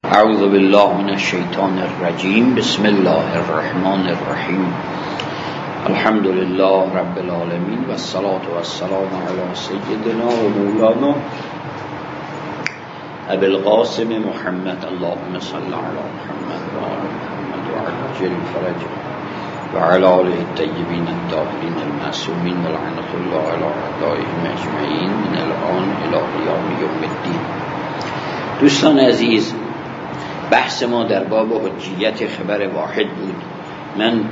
اعوذ بالله من الشیطان الرجیم. بسم الله الرحمن الرحیم. الحمد لله رب العالمین و الصلاة والسلام علی سیدنا و مولانا ابی القاسم محمد. اللهم صل علی محمد و آل محمد و عجل فرجه و علی آله الطیبین الطاهرین المعصومین و لعنة الله علی اعدائهم اجمعین من الان الی قیام یوم الدین. دوستان عزیز، بحث ما در باب حجیت خبر واحد بود. من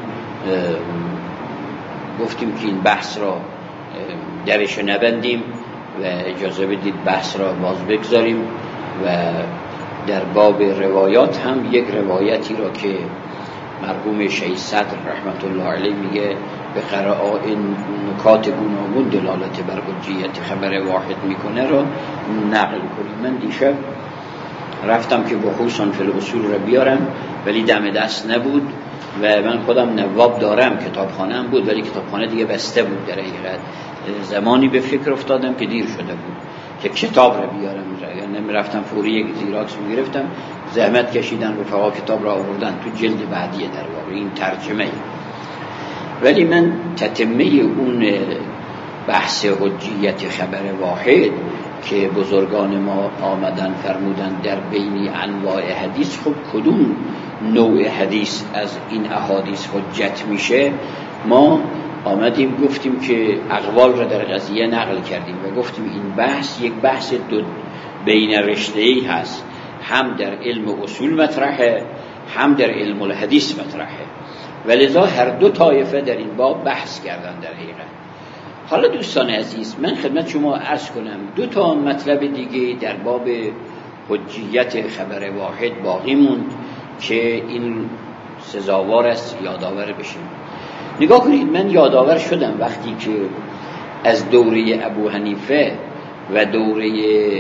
گفتیم که این بحث را درش نبندیم و اجازه بدید بحث را باز بگذاریم و در باب روایات هم یک روایتی را که مرحوم شیخ صدر رحمت الله علیه میگه به قرائن نکات گوناگون دلالت بر حجیت خبر واحد میکنه را نقل کنیم. من دیشب رفتم که بحوثان فی الاصول را بیارم ولی دم دست نبود و من خودم نواب دارم، کتابخانه بود ولی کتابخانه دیگه بسته بود. در حقیقت زمانی به فکر افتادم که دیر شده بود که کتاب را بیارم، یعنی رفتم فوری یک زیراکس میگرفتم، زحمت کشیدن رفقا کتاب را آوردن تو جلد بعدیه در واقع این ترجمه. ولی من تتمه اون بحث حجیت خبر واحد که بزرگان ما آمدن فرمودن در بین انواع حدیث، خب کدوم نوع حدیث از این احادیث حجت میشه؟ ما آمدیم گفتیم که اقوال را در قضیه نقل کردیم و گفتیم این بحث یک بحث دو بین رشته‌ای هست، هم در علم اصول مطرحه هم در علم الحدیث مطرحه و لذا هر دو طایفه در این باب بحث کردن در حقیقت. حالا دوستان عزیز، من خدمت شما عرض کنم دو تا مطلب دیگه در باب حجیت خبر واحد باقی موند که این سزاوار است یادآور بشیم. نگاه کنید، من یادآور شدم وقتی که از دوره ابو حنیفه و دوره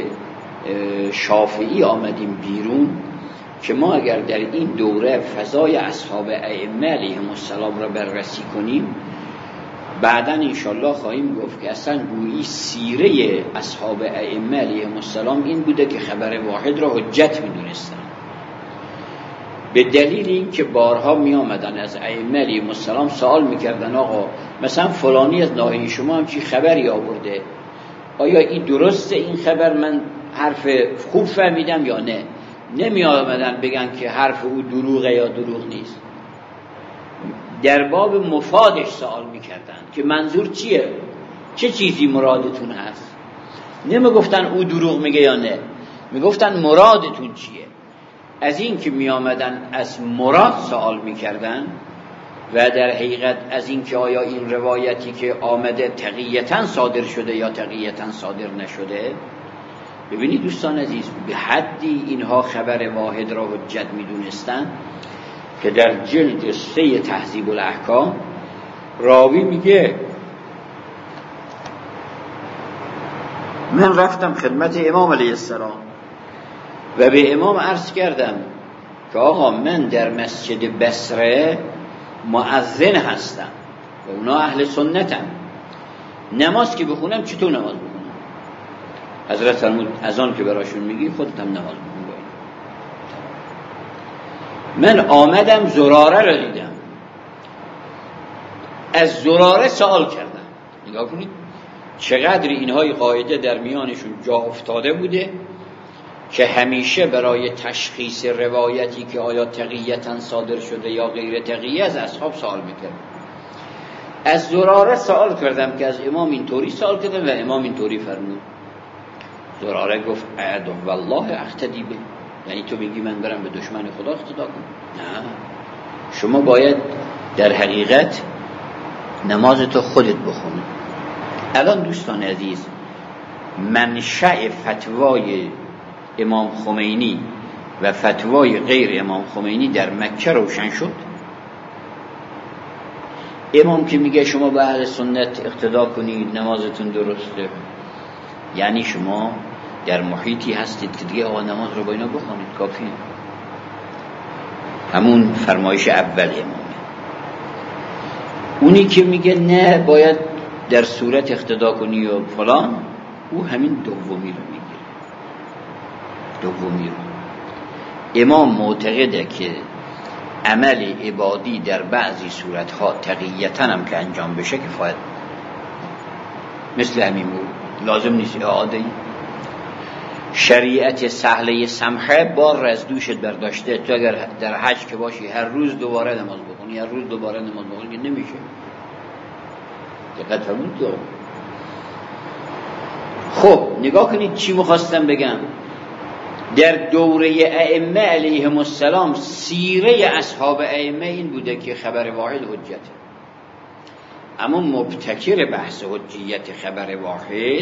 شافعی آمدیم بیرون که ما اگر در این دوره فضای اصحاب ائمه علیهم السلام را بررسی کنیم، بعداً انشالله خواهیم گفت که اصلا گویی سیره اصحاب ائمه علیهم السلام این بوده که خبر واحد را حجت می‌دونستن، به دلیل این که بارها می آمدن از ائمه علیهم السلام سوال می‌کردن آقا مثلا فلانی از ناحیه شما هم چی خبری آورده، آیا این درسته این خبر، من حرف خوب فهمیدم یا نه؟ نمی آمدن بگن که حرف او دروغه یا دروغ نیست، در باب مفادش سوال میکردن که منظور چیه، چه چیزی مرادتون هست. نمی گفتن او دروغ میگه یا نه، میگفتن مرادتون چیه. از این که می آمدن از مراد سوال میکردن و در حقیقت از این که آیا این روایتی که آمده تقییتاً صادر شده یا تقییتاً صادر نشده. ببینید دوستان عزیز، به حدی اینها خبر واحد را حجت میدونستن که در جلد 3 تهذیب الاحکام راوی میگه من رفتم خدمت امام علیه السلام و به امام عرض کردم که آقا من در مسجد بصره مؤذن هستم و اونا اهل سنتم، نماز که بخونم چطور نماز بخونم؟ حضرت فرمود از آن که براشون میگی خودت هم نماز بخون. من آمدم زراره را دیدم، از زراره سوال کردم. نگاه کنید چقدر اینهای قاعده در میانشون جا افتاده بوده که همیشه برای تشخیص روایتی که آیا تقییتاً صادر شده یا غیر تقییه از اصحاب سوال میکرد. از زراره سوال کردم که از امام اینطوری سوال کردم و امام اینطوری فرمود. زراره گفت اعدم والله اقتدی به، یعنی تو میگی من برم به دشمن خدا اقتدا کنم؟ نه، شما باید در حقیقت نمازتو خودت بخونی. الان دوستان عزیز، منشأ فتوای امام خمینی و فتوای غیر امام خمینی در مکه روشن شد. امام که میگه شما به اهل سنت اقتدا کنید نمازتون درسته، یعنی شما در محیطی هستید که دیگه آقا نماز رو با اینا بخونید کافیه. همون فرمایش اول امامه. اونی که میگه نه باید در صورت اقتدا کنی و فلان، او همین دومی رو میگه. دومی رو امام معتقده که عمل عبادی در بعضی صورتها تقییتاً هم که انجام بشه کفایت مثل همین بود، لازم نیست اعاده. شریعت سهله سمحه بار از دوشت برداشته. تو اگر در حج که باشی هر روز دوباره نماز بخونی، هر روز دوباره نماز بخونی نمیشه. دقت فرمودید؟ خب نگاه کنید چی میخواستم بگم. در دوره ائمه علیهم السلام سیره اصحاب ائمه این بوده که خبر واحد حجته. اما مبتکر بحث حجیت خبر واحد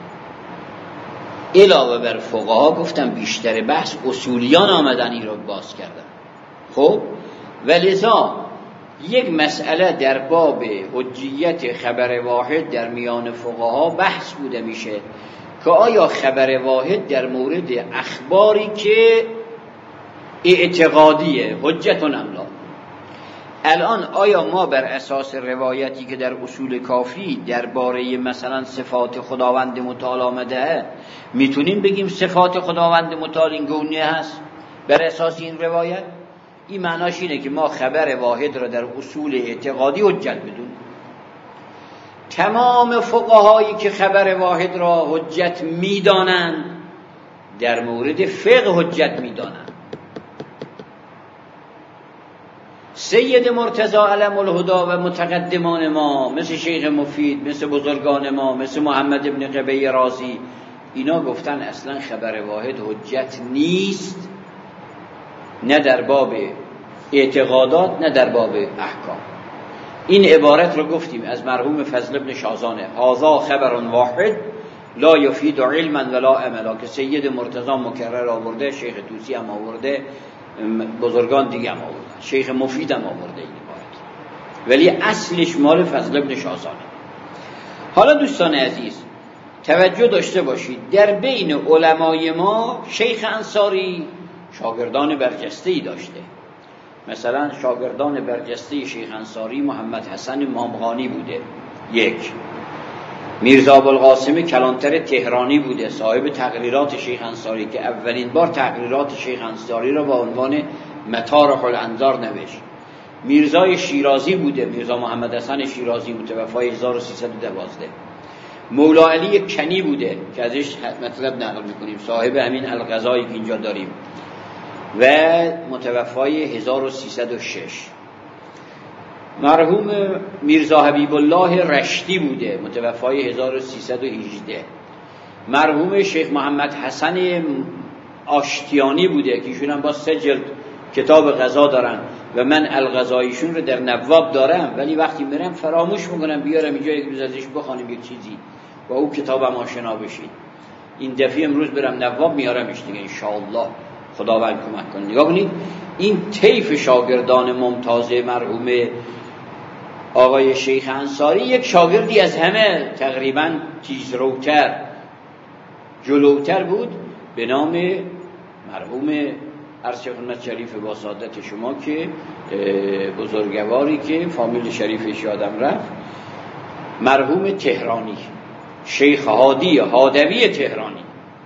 علاوه بر فقها گفتم بیشتر بحث اصولیان آمدن این رو باز کردن. خب ولذا یک مسئله در باب حجیت خبر واحد در میان فقها بحث بوده میشه که آیا خبر واحد در مورد اخباری که اعتقادیه حجتون ام لا. الان آیا ما بر اساس روایتی که در اصول کافی درباره مثلا صفات خداوند متعال آمده میتونیم بگیم صفات خداوند متعال این گونه هست بر اساس این روایت؟ این معناش اینه که ما خبر واحد را در اصول اعتقادی حجت بدونیم. تمام فقهایی که خبر واحد را حجت میدانند در مورد فقه حجت میدانند. سید مرتضی علم الهدی و متقدمان ما مثل شیخ مفید، مثل بزرگان ما، مثل محمد ابن قبی رازی، اینا گفتن اصلا خبر واحد حجت نیست، نه در باب اعتقادات نه در باب احکام. این عبارت رو گفتیم از مرحوم فضل ابن شازانه، هذا خبر واحد لا یفید علما ولا عملا، که سید مرتضی مکرر آورده، شیخ طوسی هم آورده، بزرگان دیگه هم آورده، شیخ مفید هم آورده این عبارت، ولی اصلش مال فضل ابن شازانه. حالا دوستان عزیز توجه داشته باشید، در بین علمای ما شیخ انصاری شاگردان برجسته‌ای داشته. مثلا شاگردان برجسته شیخ انصاری محمد حسن مامغانی بوده، یک. میرزا ابوالقاسم کلانتر تهرانی بوده، صاحب تقریرات شیخ انصاری که اولین بار تقریرات شیخ انصاری را با عنوان مطارح الانظار نوشت. میرزای شیرازی بوده، میرزا محمد حسن شیرازی متوفی 1312. مولا علی کنی بوده که ازش مطلب نقل میکنیم، صاحب همین الغذایی که اینجا داریم، و متوفای 1306. مرحوم میرزا حبیب الله رشتی بوده، متوفای 1318. مرحوم شیخ محمد حسن آشتیانی بوده که ایشون هم با 3 جلد کتاب غذا دارن و من الغذایشون رو در نواب دارم، ولی وقتی میرم فراموش میکنم بیارم اینجا یک روز ازش بخوانیم یک چیزی و او کتابم آشنا بشید. این دفعه امروز برم نواب میارمش دیگه ان شاء الله، خداوند کمک کنه. نگاه کنید این طیف شاگردان ممتاز مرحوم آقای شیخ انصاری، یک شاگردی از همه تقریبا تیزروتر جلوتر بود به نام مرحوم عرض خدمت شریف با سعادت شما که بزرگواری که فامیل شریفش یادم رفت، مرحوم تهرانی، شیخ هادی هادوی تهرانی.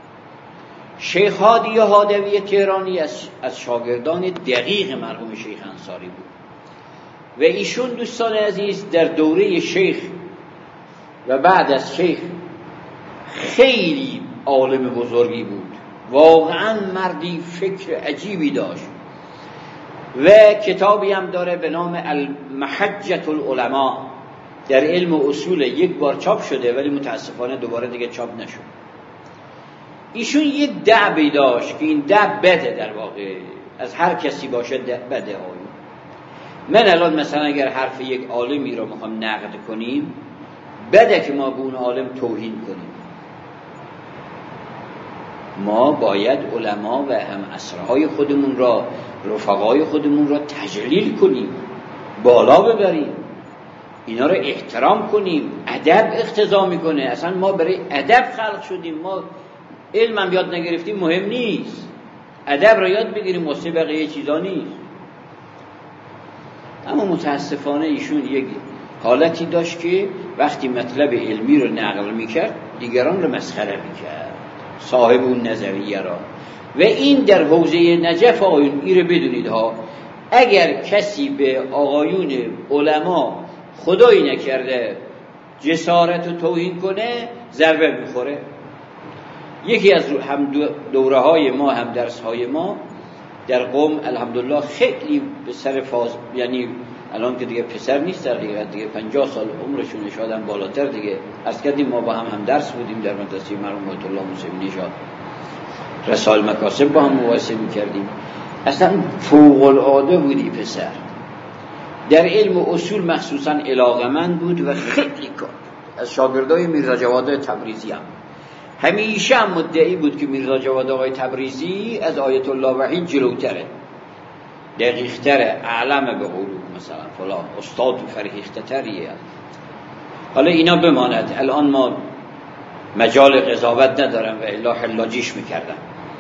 شیخ هادی هادوی تهرانی از شاگردان دقیق مرحوم شیخ انصاری بود و ایشون دوستان عزیز در دوره شیخ و بعد از شیخ خیلی عالم بزرگی بود، واقعا مردی فکر عجیبی داشت و کتابی هم داره به نام المحجة العلماء، در علم اصول یک بار چاپ شده ولی متاسفانه دوباره دیگه چاپ نشد. ایشون یه دعبی داشت که این دعب بده، در واقع از هر کسی باشه بده. من الان مثلا اگر حرف یک عالمی رو میخوام نقد کنیم، بده که ما به اون عالم توهین کنیم. ما باید علما و هم عصرهای خودمون را، رفقای خودمون را تجلیل کنیم، بالا ببریم، اینا رو احترام کنیم. ادب اقتضا میکنه، اصلا ما برای ادب خلق شدیم، ما علمم یاد نگرفتیم مهم نیست، ادب را یاد بگیریم، واسه بقیه چیزا نیست. اما متاسفانه ایشون یک حالتی داشت که وقتی مطلب علمی رو نقل میکرد دیگران رو مسخره میکرد، صاحب اون نظریه را، و این در حوزه نجف آقایون این رو بدونید ها، اگر کسی به آقایون علما خدایی نکرده جسارت و توهین کنه ضربه میخوره. یکی از هم دوره های ما، هم درس های ما در قم الحمدلله خیلی به سر فاز، یعنی الان که دیگه پسر نیست در حقیقت، دیگه 50 سال عمرشون شادن بالاتر دیگه. از کردیم ما با هم درس بودیم در مدرسه مرحوم آیت الله موسوی نژاد، رسائل مکاسب با هم مقایسه میکردیم. اصلا فوق العاده بودی پسر، در علم و اصول مخصوصا علاقه‌مند بود و خیلی کار. از شاگردای میرزا جواد تبریزی هم همیشه هم مدعی بود که میرزا جواد آقای تبریزی از آیت الله وحید جلوتره، دقیق‌تره، اعلم به قلوب مثلا فلان، استاد فرهیخته تریه. حالا اینا بماند، الان ما مجال قضاوت ندارم و الا حلاجیش میکردم.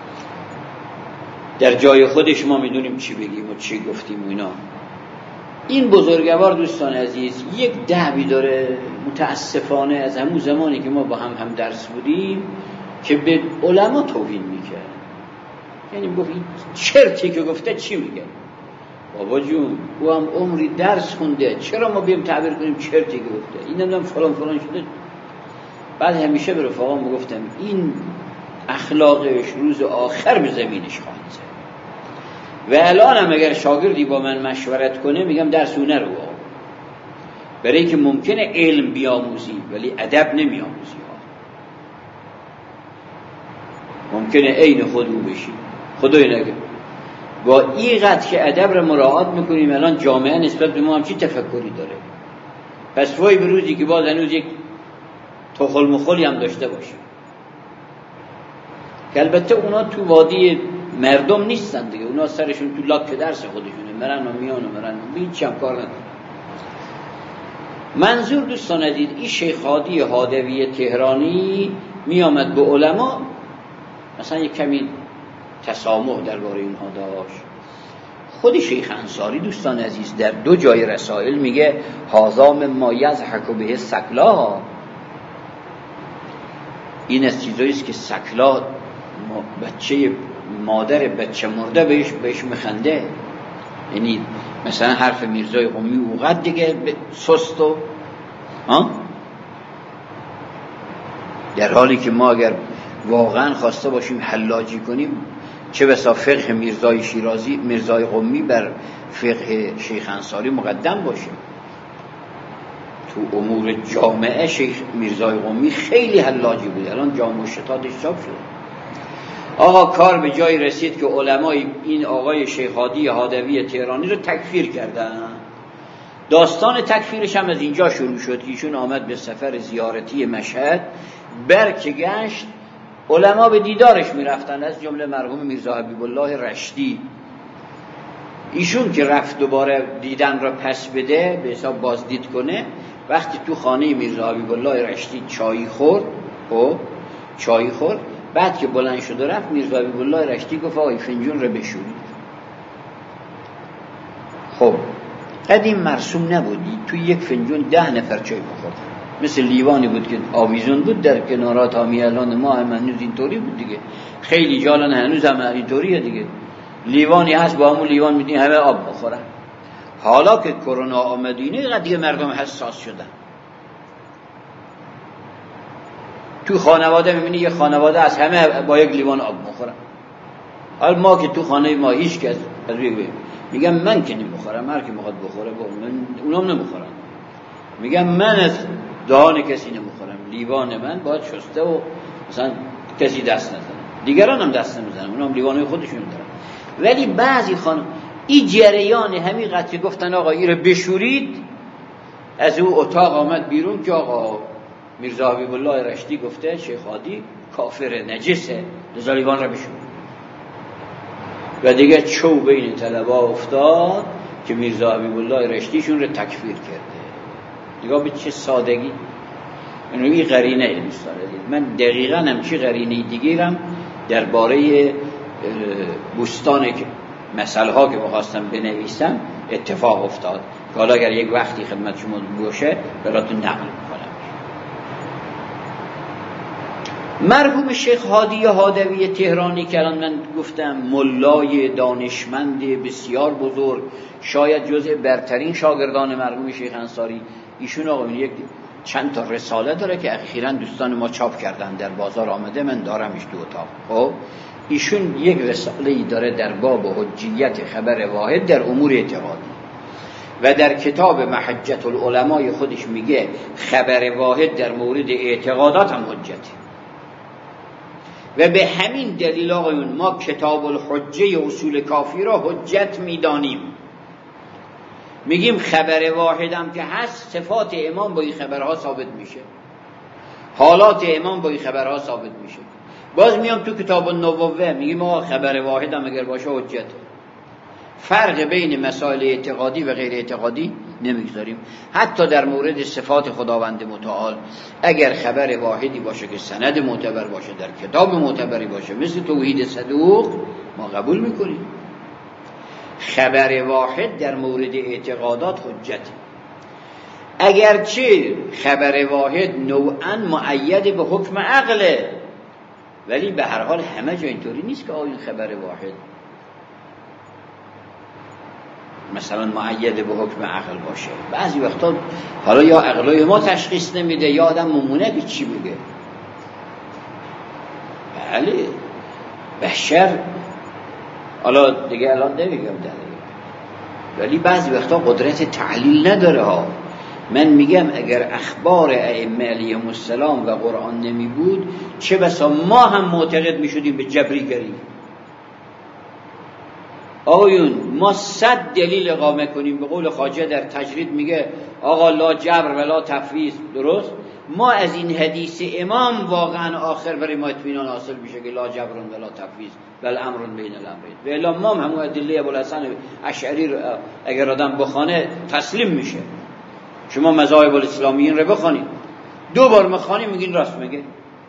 در جای خودش ما میدونیم چی بگیم و چی گفتیم و اینا. این بزرگوار دوستان عزیز یک دعوی داره متاسفانه از همون زمانی که ما با هم درس بودیم که به علما توهین میکرد. یعنی میگفت این چرتی که گفته چی میگه؟ بابا جون او هم عمری درس خونده، چرا ما بیم تعبیر کنیم چرتی که گفته؟ این نمیدونم فلان فلان شده. بعد همیشه به رفاقام میگفتم این اخلاقش روز آخر به زمینش خواهد زد. و الان هم اگر شاگردی با من مشورت کنه میگم درس اون نرو، برای که ممکنه علم بیاموزی ولی ادب نمیاموزی ها. ممکنه عین خودمون بشی. خدای نگه با اینقدر که ادب رو مراعات میکنیم الان جامعه نسبت به ما هم چی تفکری داره. پس وای به روزی که باز هنوز یک تخل مخلی هم داشته باشیم که البته اونا تو وادی مردم نیستن دیگه، اونا سرشون تو لاک درس خودشونه، مرن و میان و مرن و هیچ هم کار ندارن. منظور دوستان عزیز این شیخ هادی هادوی تهرانی می آمد به علما مثلا یک کمی تسامح درباره اینها داشت. خود شیخ انصاری دوستان عزیز در 2 جای رسائل میگه هذا مما یضحک به سکلا، این از چیزایی است که سکلا بچه مادر بچه مرده بهش میخنده. یعنی مثلا حرف میرزای قمی اوقات دیگه سست و در حالی که ما اگر واقعا خواسته باشیم حلاجی کنیم چه بسا فقه میرزای شیرازی، میرزای قمی بر فقه شیخ انصاری مقدم باشه. تو امور جامعه شیخ میرزای قمی خیلی حلاجی بود. الان جامعه شتاتش چاپ شده. آقا کار به جایی رسید که علمای این آقای شیخ هادی هادوی تهرانی رو تکفیر کردن. داستان تکفیرش هم از اینجا شروع شد. ایشون آمد به سفر زیارتی مشهد، برکه گشت، علما به دیدارش میرفتن، از جمله مرحوم میرزا حبیب الله رشدی. ایشون که رفت دوباره دیدن را پس بده، به حساب بازدید کنه، وقتی تو خانه میرزا حبیب الله رشدی چای خورد، بعد که بلند شد و رفت، میرزا حبیب الله رشدی گفت آقای فنجون رو بشورید. خب قدیم مرسوم نبودی تو یک فنجون 10 نفر چای بخورد، مثل لیوانی بود که آویزون بود در کنارات همی. الان ما هم هنوز اینطوری بود دیگه، خیلی جالان هنوز هم اینطوریه دیگه. لیوانی هست با همون لیوان میدین همه آب بخورن. حالا که کرونا آمدینه دیگه مردم حساس شدن. تو خانواده میبینی یه خانواده از همه با یک لیوان آب بخورن. حالا ما که تو خانه ما هیچ کس از میگم من که نمیخورم، هر کی میخواد بخوره اونام نمیخورن. میگم من از دهان کسی نمیخورم، لیوان من باید شسته و مثلا کسی دست نزنه، دیگران هم دست نمیزنن، اونام لیوانای خودشون دارن. ولی بعضی این جریان همین که گفتن آقا این رو بشورید، از او اتاق آمد بیرون که آقا میرزا حبیب الله رشدی گفته شیخ هادی کافر نجسه، لذا لیوان رو بشورید. و دیگه چو بین طلبا افتاد که میرزا حبیب الله رشدیشون رو تکفیر کرده. نگاه به چه سادگی. این قرینه دوستان عزیز، من دقیقاً همچی قرینه دیگرم درباره بوستان مسئله ها که بخواستم بنویسم اتفاق افتاد که حالا اگر یک وقتی خدمت شما باشه براتون نقل میکنم. مرحوم شیخ هادی هادوی تهرانی که الان من گفتم ملای دانشمند بسیار بزرگ، شاید جزء برترین شاگردان مرحوم شیخ انصاری، ایشون آقا یک چند تا رساله داره که اخیراً دوستان ما چاپ کردن، در بازار آمده، من دارمش تو اتاق. خب ایشون یک رساله‌ای داره در باب حجیت خبر واحد در امور اعتقادی و در کتاب محجت العلماء خودش میگه خبر واحد در مورد اعتقادات هم حجته. و به همین دلیل آقایون ما کتاب الحجه اصول کافی را حجت میدانیم. میگیم خبر واحدم که هست، صفات امام با این خبرها ثابت میشه، حالات امام با این خبرها ثابت میشه. باز میام تو کتاب النبوه میگیم ما خبر واحدم اگر باشه حجت، فرق بین مسائل اعتقادی و غیر اعتقادی نمیگذاریم. حتی در مورد صفات خداوند متعال اگر خبر واحدی باشه که سند معتبر باشه، در کتاب معتبری باشه، مثل توحید صدوق، ما قبول میکنیم. خبر واحد در مورد اعتقادات حجت، اگرچه خبر واحد نوعاً مؤید به حکم عقله، ولی به هر حال همه جا اینطوری نیست که این خبر واحد مثلا مؤید به حکم عقل باشه. بعضی وقتا حالا یا عقلای ما تشخیص نمیده یا آدم ممونه که چی بگه. بله بشر، حالا دیگه الان نمیگم داره، ولی بعضی وقتا قدرت تحلیل نداره ها. من میگم اگر اخبار ائمه علیهم السلام و قرآن نمی بود، چه بسا ما هم معتقد میشدیم به جبریگری. آقایون ما 100 دلیل اقامه کنیم، به قول خواجه در تجرید میگه آقا لا جبر ولا تفویض، درست؟ ما از این حدیث امام واقعا آخر برای ما اطمینان حاصل میشه که لا جبر ولا تفویض بل امر بین الامرین. و الا ما همون ادله ابوالحسن اشعری اگر آدم بخونه تسلیم میشه. شما مذاهب الاسلامیین رو بخونید، 2 بار میخونی میگین راست میگه،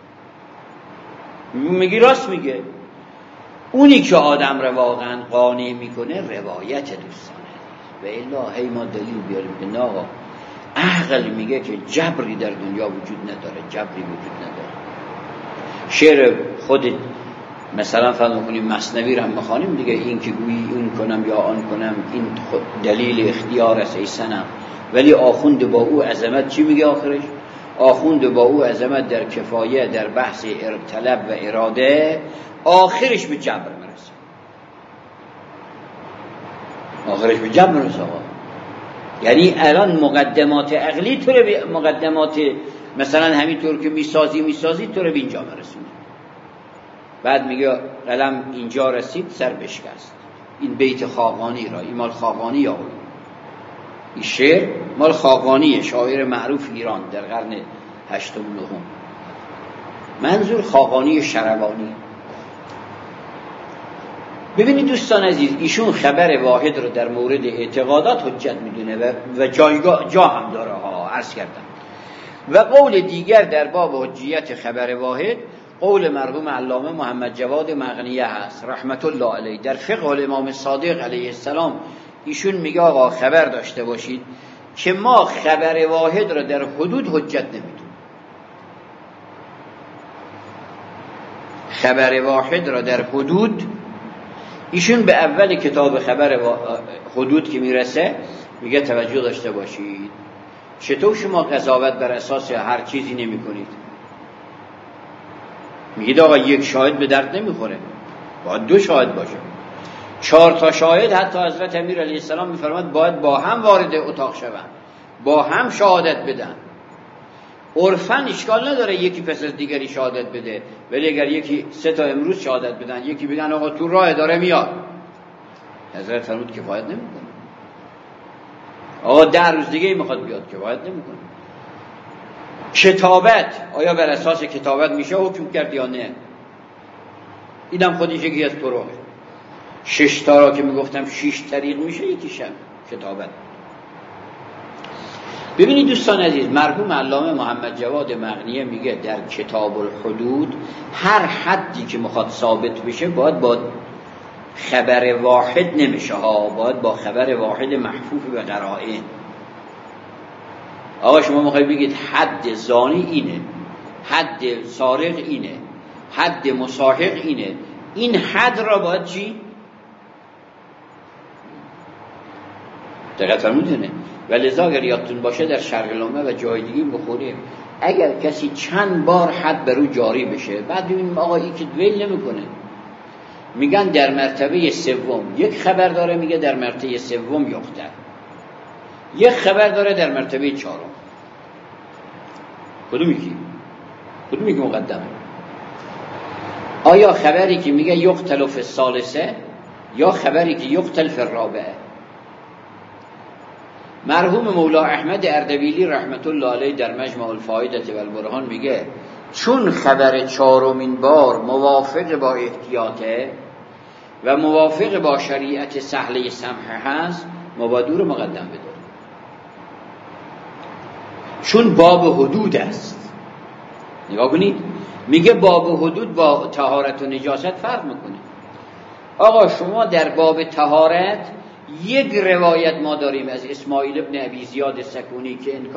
میگی راست میگه. اونی که آدم رو واقعا قانع میکنه روایت دوستانه، و الا هی ما دلیل بیاریم که نه آقا عقل میگه که جبری در دنیا وجود نداره، جبری وجود نداره. شعر خود مثلا فرض کنیم مثنوی رو هم بخونیم دیگه، این که گویی این کنم یا آن کنم، این دلیل اختیار است ای صنم. ولی آخوند با او عظمت چی میگه آخرش؟ آخوند با او عظمت در کفایه، در بحث طلب و اراده، آخرش به جبر میرسه. آخرش به جبر میرسه آقا. یعنی الان مقدمات عقلی تو رو مقدمات مثلا همینطور که میسازی تو رو به اینجا مرسونه. بعد میگه قلم اینجا رسید سر بشکست. این بیت خاقانی را، این مال خاقانی آقا، این شعر مال خاقانیه، شاعر معروف ایران در قرن 8 و 9. منظور خاقانی شروانی. ببینید دوستان عزیز، ایشون خبر واحد رو در مورد اعتقادات حجت میدونه و جا هم داره ها، عرض کردم. و قول دیگر در باب حجیت خبر واحد قول مرحوم علامه محمد جواد مغنیه هست رحمت الله علیه در فقه الامام صادق علیه السلام. ایشون میگه آقا خبر داشته باشید که ما خبر واحد را در حدود حجت نمیدونیم. خبر واحد را در حدود، ایشون به اول کتاب خبر حدود که میرسه میگه توجه داشته باشید چطور شما قضاوت بر اساس هر چیزی نمی کنید. میگید آقا یک شاهد به درد نمیخوره، باید 2 شاهد باشه، 4 تا شاهد. حتی حضرت امیر علیه السلام میفرماد باید با هم وارد اتاق شوند، با هم شهادت بدن. عرفاً اشکال نداره یکی پس از دیگری شهادت بده، ولی اگر یکی 3 تا امروز شهادت بدن، یکی بگن آقا تو راه داره میاد، حضرت فرمود کفایت نمیکنه. آقا 10 روز دیگه میخواد بیاد، کفایت نمیکنه. کتابت آیا بر اساس کتابت میشه حکم کرد یا نه؟ اینم خودش یکی از طرقه. 6 تا را که میگفتم 6 طریق میشه، یکیش هم کتابت. ببینید دوستان عزیز، مرحوم علامه محمد جواد مغنیه میگه در کتاب الحدود هر حدی که میخواد ثابت بشه باید با خبر واحد نمیشه ها، باید با خبر واحد محفوف به قرائن. آقا شما میخواید بگید حد زانی اینه، حد سارق اینه، حد مساحق اینه. این حد را باید چی؟ دقیقا فرمودینه. و لذا اگر یادتون باشه در شرق الامه و جای دیگه بخوریم، اگر کسی چند بار حد بر او جاری بشه، بعد ببینیم آقا این که ول نمیکنه، میگن در مرتبه سوم. یک خبر داره میگه در مرتبه سوم یقتل، یک خبر داره در مرتبه چهارم. کدومی که مقدمه؟ آیا خبری که میگه یقتل فی الثالثه یا خبری که یقتل فی الرابعه؟ مرحوم مولا احمد اردبیلی رحمت الله علیه در مجمع الفائده و البرهان میگه چون خبر چهارمین بار موافق با احتیاطه و موافق با شریعت سهله سمحه هست، مبادو رو مقدم بداره، چون باب حدود است. نگاه کنید، میگه باب حدود با طهارت و نجاست فرق میکنه. آقا شما در باب طهارت یک روایت ما داریم از اسماعیل ابن ابی زیاد سکونی که ان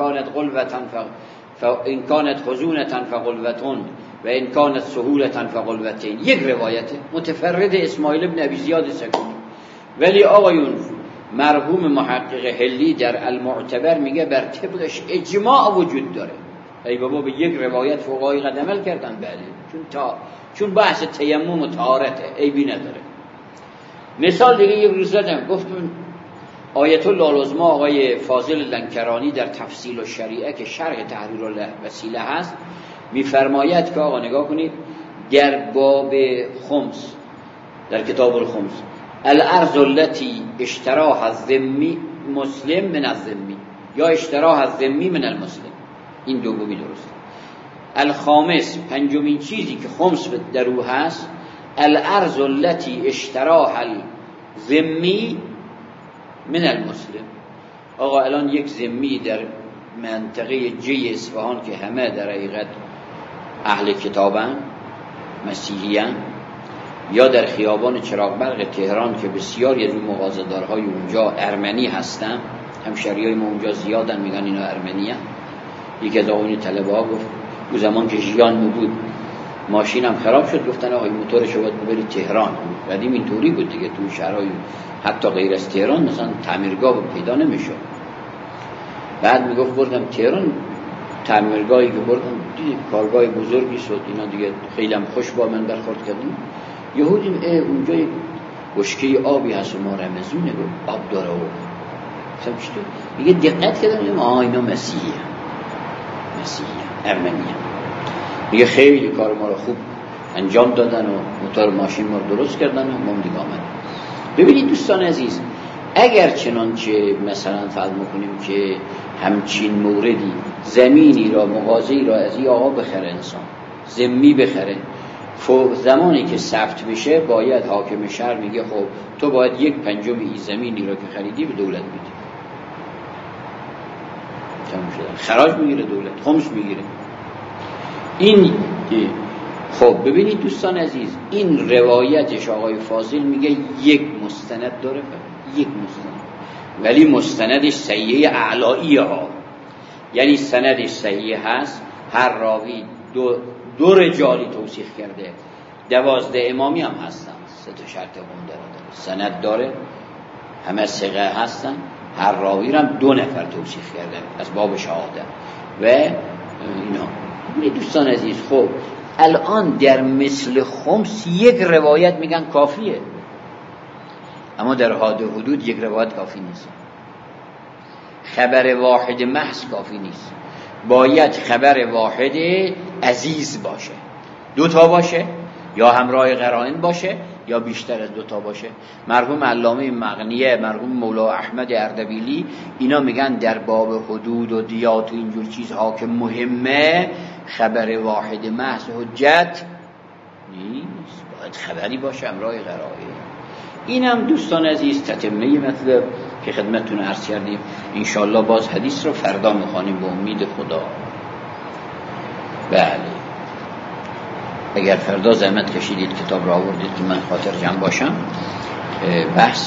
کانت خزونة فقلوة و ان کانت سهولة فقلوتین، یک روایته متفرد اسماعیل ابن ابی زیاد سکونی. ولی آقایون مرحوم محقق حلی در المعتبر میگه بر طبقش اجماع وجود داره. ای بابا به یک روایت فقهای قد عمل کردن. بله، چون بحث تیمم و طهارته، عیبی نداره. مثال دیگه یک روز زدم، گفتم آیت الله العظمی آقای فاضل لنکرانی در تفصیل الشریعه که شرح تحریر الوسیله هست میفرماید که آقا نگاه کنید، در باب خمس، در کتاب الخمس، الارض التي اشتراها الذمی مسلم من الذمی یا اشتراها الذمی من المسلم، این دومی درسته. الخامس، پنجمین چیزی که خمس در او هست، الارض التي اشتراها الذمی من المسلم. آقا الان یک ذمی در منطقه جی اصفهان که همه در حقیقت اهل کتابن، مسیحیان، یا در خیابان چراغ برق تهران که بسیاری از اون مغازه‌دارهای اونجا ارمنی هستن، همشهریای ما اونجا زیادن، میگن اینا ارمنیان. یکی از آقایون طلبه ها گفت اون زمان که ژیان بود ماشینم خراب شد، گفتن آقا این موتورشو باید ببری تهران. قدیم اینطوری بود دیگه، تو شهرهای حتی غیر از تهران مثلا تعمیرگاه پیدا نمیشد. بعد میگفت بردم تهران، تعمیرگاهی که بردم دیدم کارگاه بزرگی شد، اینا دیگه خیلی هم خوش با من برخورد کردن. یهودیم اونجا یک بشکه آبی هست و ما رمزونه آب داره و مثلا چطور میگه دقت کردم اینا مسیحی ارمنی میگه خیلی کار ما رو خوب انجام دادن و موتور ماشین ما رو درست کردن و ما دیگه آمدن. ببینید دوستان عزیز، اگر چنانچه مثلا فرض میکنیم که همچین موردی زمینی را مغازه‌ای را از این آقا بخره، انسان ذمی بخره، زمانی که ثبت بشه باید حاکم شهر میگه خب تو باید 1/5 این زمینی را که خریدی به دولت بدی. خراج میگیره دولت، خمس میگیره. این خب ببینید دوستان عزیز، این روایتش آقای فاضل میگه یک مستند داره، یک مستند، ولی مستندش صحیح اعلایی ها، یعنی سندش صحیح هست، هر راوی دو رجالی توصیح کرده، 12 امامی هم هستن، 3 شرط عمده داره، سند داره، همه ثقه هستن، هر راوی هم 2 نفر توصیح کرده از باب شهاده و اینا. دوستان عزیز خب الان در مثل خمس یک روایت میگن کافیه، اما در حد حدود یک روایت کافی نیست، خبر واحد محض کافی نیست، باید خبر واحد عزیز باشه، 2 تا باشه یا همراه قرائن باشه یا بیشتر از 2 تا باشه. مرحوم علامه مغنیه، مرحوم مولا احمد اردبیلی، اینا میگن در باب حدود و دیات و اینجور چیزها که مهمه خبر واحد محض حجت نیست، باید خبری باشه همراه قرائن. اینم دوستان عزیز تتمه مطلب که خدمتتون عرض کردیم. انشاءالله باز حدیث رو فردا میخوانیم به امید خدا. بله اگر فردا زحمت کشیدید کتاب را آوردید که من خاطر جمع باشم، بحث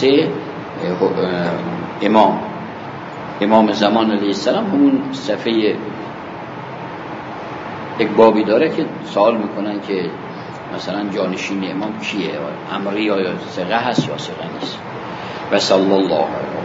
امام زمان علیه السلام، همون صفحه یک بابی داره که سوال میکنن که مثلا جانشین امام کیه، امری یا ثقه هست یا ثقه نیست. و صلی الله علیه